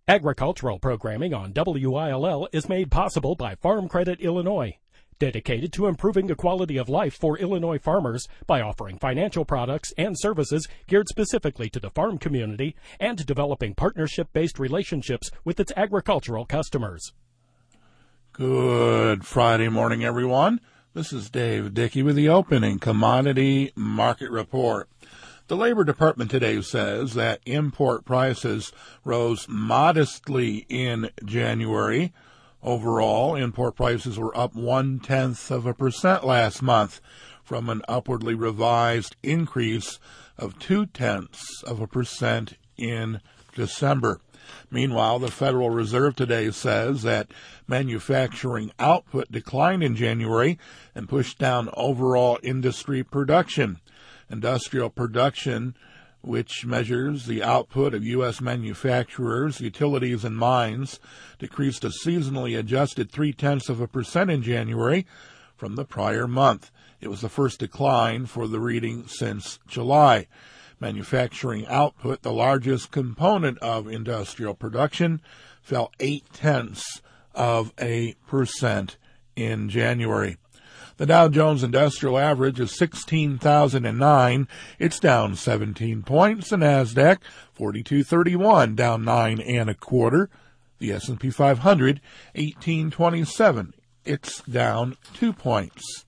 Agricultural programming on WILL is made possible by Farm Credit Illinois, dedicated to improving the quality of life for Illinois farmers by offering financial products and services geared specifically to the farm community and developing partnership-based relationships with its agricultural customers. Good Friday morning, everyone. This is Dave Dickey with the opening commodity market report. The Labor Department today says that import prices rose modestly in January. Overall, import prices were up 0.1% last month from an upwardly revised increase of 0.2% in December. Meanwhile, the Federal Reserve today says that manufacturing output declined in January and pushed down overall industry production. Industrial production, which measures the output of U.S. manufacturers, utilities, and mines, decreased a seasonally adjusted 0.3% in January from the prior month. It was the first decline for the reading since July. Manufacturing output, the largest component of industrial production, fell 0.8% in January. The Dow Jones Industrial Average is 16,009. It's down 17 points. The Nasdaq 4231, down 9.25. The S&P 500 1827. It's down 2 points.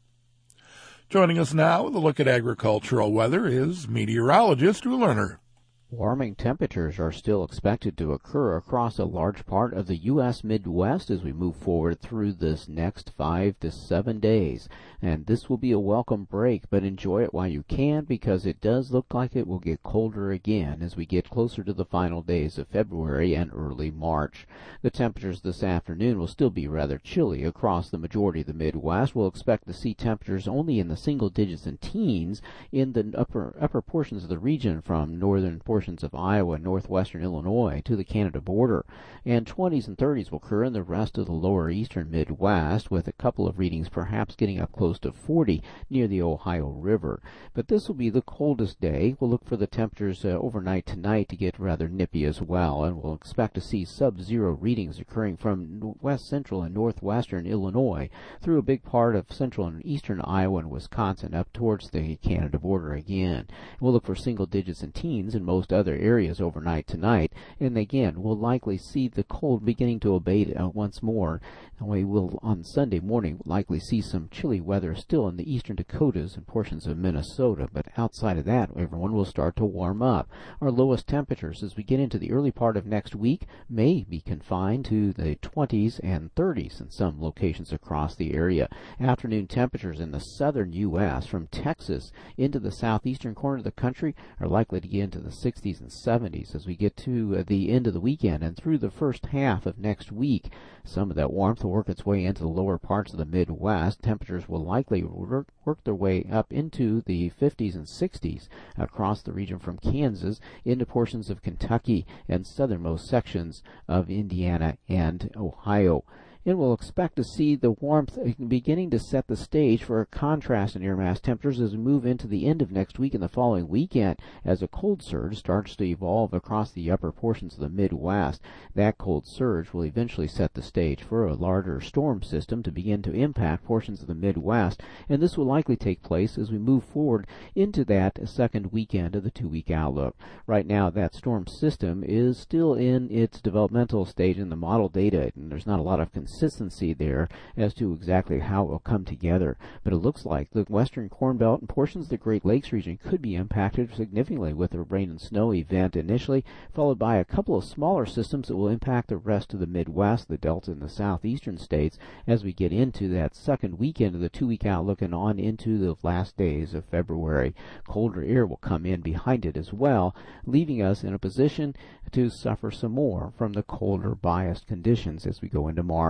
Joining us now with a look at agricultural weather is meteorologist Drew Lerner. Warming temperatures are still expected to occur across a large part of the U.S. Midwest as we move forward through this next 5 to 7 days. And this will be a welcome break, but enjoy it while you can because it does look like it will get colder again as we get closer to the final days of February and early March. The temperatures this afternoon will still be rather chilly across the majority of the Midwest. We'll expect to see temperatures only in the single digits and teens in the upper portions of the region from northern portions of Iowa and northwestern Illinois to the Canada border, and 20s and 30s will occur in the rest of the lower eastern Midwest, with a couple of readings perhaps getting up close to 40 near the Ohio River. But this will be the coldest day. We'll look for the temperatures overnight tonight to get rather nippy as well, and we'll expect to see sub-zero readings occurring from west central and northwestern Illinois through a big part of central and eastern Iowa and Wisconsin up towards the Canada border again. We'll look for single digits and teens in most other areas overnight tonight, and again we'll likely see the cold beginning to abate once more. We will on Sunday morning likely see some chilly weather still in the eastern Dakotas and portions of Minnesota, but outside of that everyone will start to warm up. Our lowest temperatures as we get into the early part of next week may be confined to the 20s and 30s in some locations across the area. Afternoon temperatures in the southern U.S. from Texas into the southeastern corner of the country are likely to get into the 60s and 70s as we get to the end of the weekend and through the first half of next week. Some of that warmth will work its way into the lower parts of the Midwest. Temperatures will likely work their way up into the 50s and 60s across the region from Kansas into portions of Kentucky and southernmost sections of Indiana and Ohio. And we'll expect to see the warmth beginning to set the stage for a contrast in air mass temperatures as we move into the end of next week and the following weekend as a cold surge starts to evolve across the upper portions of the Midwest. That cold surge will eventually set the stage for a larger storm system to begin to impact portions of the Midwest, and this will likely take place as we move forward into that second weekend of the 2-week outlook. Right now, that storm system is still in its developmental stage in the model data, and there's not a lot of consistency there as to exactly how it will come together. But it looks like the western Corn Belt and portions of the Great Lakes region could be impacted significantly with a rain and snow event initially, followed by a couple of smaller systems that will impact the rest of the Midwest, the Delta, and the southeastern states as we get into that second weekend of the 2-week outlook and on into the last days of February. Colder air will come in behind it as well, leaving us in a position to suffer some more from the colder biased conditions as we go into March.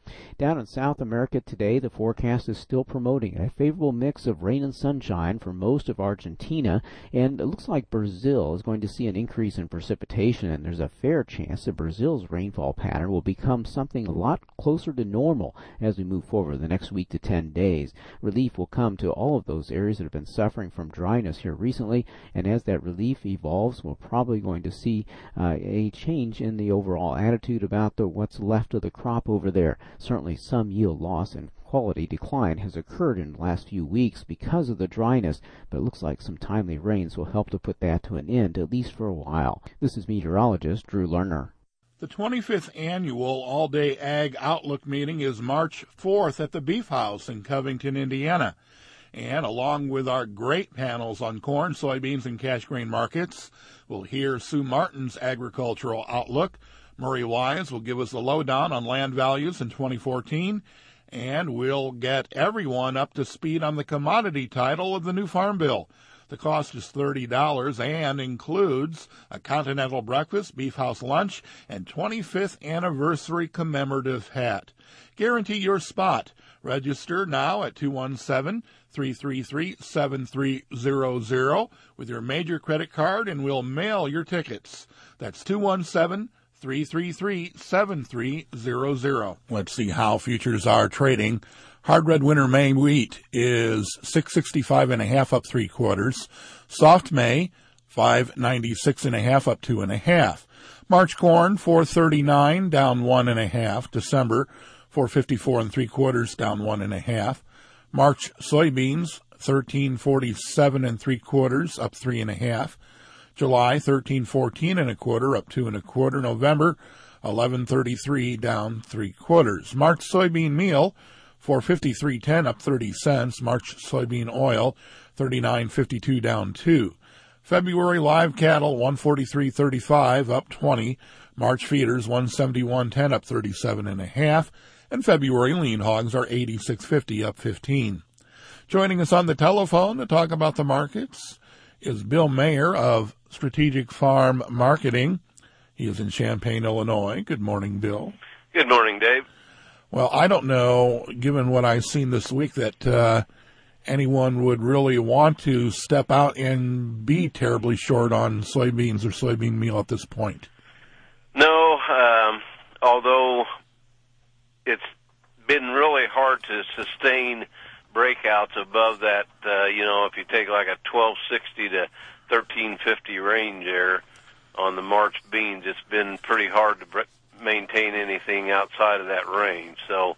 Down in South America today, the forecast is still promoting a favorable mix of rain and sunshine for most of Argentina, and it looks like Brazil is going to see an increase in precipitation, and there's a fair chance that Brazil's rainfall pattern will become something a lot closer to normal as we move forward the next week to 10 days. Relief will come to all of those areas that have been suffering from dryness here recently, and as that relief evolves, we're probably going to see a change in the overall attitude about what's left of the crop over there. Certainly some yield loss and quality decline has occurred in the last few weeks because of the dryness, but it looks like some timely rains will help to put that to an end, at least for a while. This is meteorologist Drew Lerner. The 25th Annual All-Day Ag Outlook meeting is March 4th at the Beef House in Covington, Indiana. And along with our great panels on corn, soybeans, and cash grain markets, we'll hear Sue Martin's agricultural outlook. Murray Wise will give us the lowdown on land values in 2014, and we'll get everyone up to speed on the commodity title of the new Farm Bill. The cost is $30 and includes a continental breakfast, Beef House lunch, and 25th anniversary commemorative hat. Guarantee your spot. Register now at 217-333-7300 with your major credit card, and we'll mail your tickets. That's 217-333-7300. Let's see how futures are trading. Hard red winter May wheat is 665.5 up 3/4. Soft May 596.5 up 2.5. March corn 439 down 1.5. December 454 3/4 down 1.5. March soybeans 1347 3/4 up 3.5. July 1314 1/4 up 2 1/4. November 1133 down 3/4. March soybean meal 453.10 up 30 cents. March soybean oil 39.52 down 2. February live cattle 143.35 up 20. March feeders 171.10 up 37.5. And February lean hogs are 86.50 up 15. Joining us on the telephone to talk about the markets is Bill Mayer of Strategic Farm Marketing. He is in Champaign, Illinois. Good morning, Bill. Good morning, Dave. Well, I don't know, given what I've seen this week, that anyone would really want to step out and be terribly short on soybeans or soybean meal at this point. No, although it's been really hard to sustain breakouts above that, if you take like a 1260 to 1350 range there on the March beans, it's been pretty hard to maintain anything outside of that range. So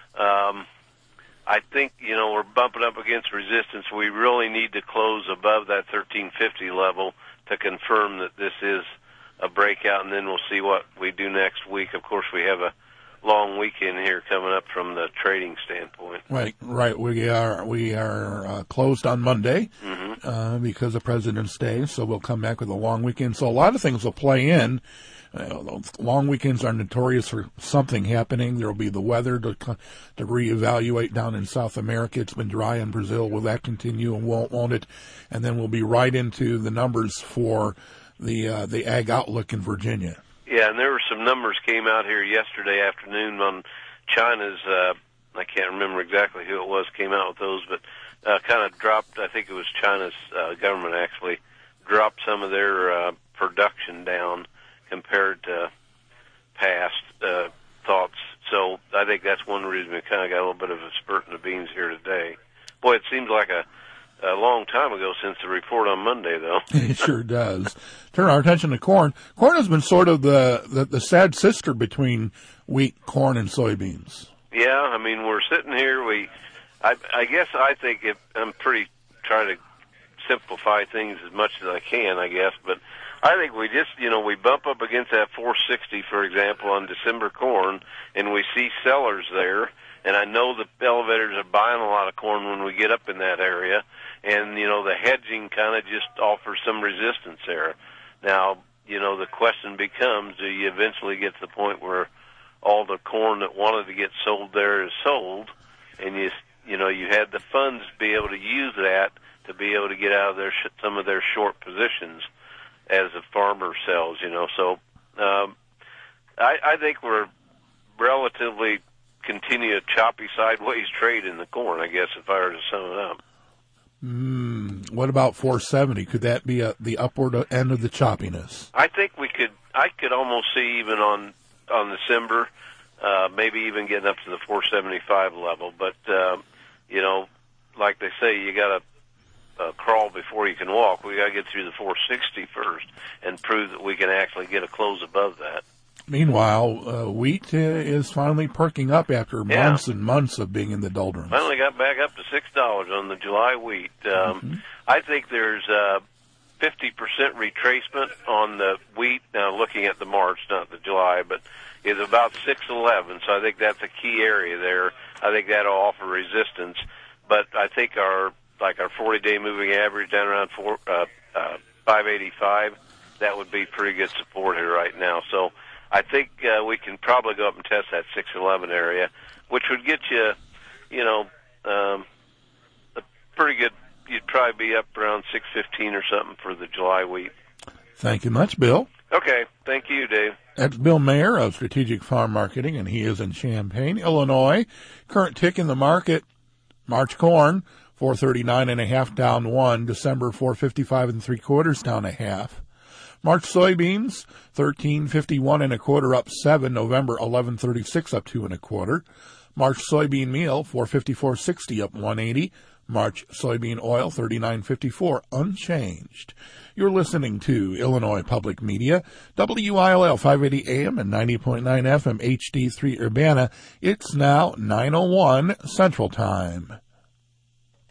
I think, we're bumping up against resistance. We really need to close above that 1350 level to confirm that this is a breakout, and then we'll see what we do next week. Of course, we have a long weekend here coming up from the trading standpoint. Right. We are closed on Monday because of President's Day, so we'll come back with a long weekend. So a lot of things will play in. Long weekends are notorious for something happening. There will be the weather to reevaluate down in South America. It's been dry in Brazil. Will that continue, and won't it? And then we'll be right into the numbers for the Ag Outlook in Virginia. Yeah, and there were some numbers came out here yesterday afternoon on China's, I can't remember exactly who it was came out with those, but kind of dropped, I think it was China's government actually, dropped some of their production down compared to past thoughts. So I think that's one reason we kind of got a little bit of a spurt in the beans here today. Boy, it seems like a long time ago since the report on Monday, though. It sure does. Turn our attention to corn. Corn has been sort of the sad sister between wheat, corn, and soybeans. Yeah, I mean, we're sitting here. I guess I think I'm pretty trying to simplify things as much as I can, I guess, but I think we just, we bump up against that 460, for example, on December corn, and we see sellers there, and I know the elevators are buying a lot of corn when we get up in that area, and, the hedging kind of just offers some resistance there. Now, the question becomes, do you eventually get to the point where all the corn that wanted to get sold there is sold, and you had the funds to be able to use that to be able to get out of some of their short positions as a farmer sells, So I think we're relatively continue a choppy sideways trade in the corn, I guess, if I were to sum it up. What about 470? Could that be the upward end of the choppiness? I think I could almost see even on December, maybe even getting up to the 475 level. But, like they say, you got to crawl before you can walk. We got to get through the 460 first and prove that we can actually get a close above that. Meanwhile, wheat is finally perking up after months and months of being in the doldrums. Finally got back up to $6 on the July wheat. I think there's 50% retracement on the wheat. Now, looking at the March, not the July, but is about 611. So I think that's a key area there. I think that'll offer resistance. But I think our 40-day moving average down around 585, that would be pretty good support here right now. So I think we can probably go up and test that 611 area, which would get you, a pretty good. You'd probably be up around 615 or something for the July wheat. Thank you much, Bill. Okay, thank you, Dave. That's Bill Mayer of Strategic Farm Marketing, and he is in Champaign, Illinois. Current tick in the market: March corn 439.5 down 1, December 455 3/4 down 0.5. March soybeans 1351 1/4 up 7, November 1136 up 2 1/4. March soybean meal 454.60 up 180. March soybean oil 39.54 unchanged. You're listening to Illinois Public Media, WILL 580 AM and 90.9 FM HD3 Urbana. It's now 9:01 Central Time.